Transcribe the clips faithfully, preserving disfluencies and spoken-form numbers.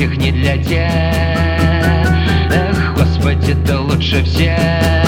этих, не для тех. Эх, Господи, ты лучше всех.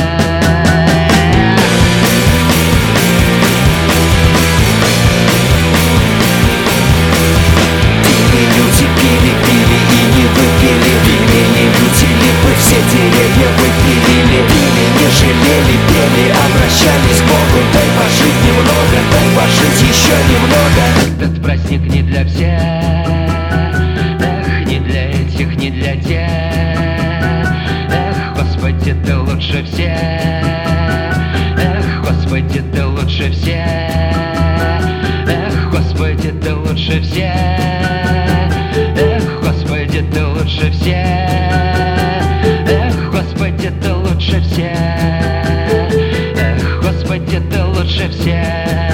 Деревья выпилили, пили, не жалели, пели, обращались к Богу. Дай пожить немного, дай пожить еще немного. Этот праздник не для всех. Эх, не для этих, не для тех. Эх, Господи, ты лучше всех. Эх, Господи, ты лучше всех. Эх, Господи, ты лучше всех. Эх, Господи, ты лучше всех. Господи, ты лучше всех. Эх, Господи, ты лучше всех.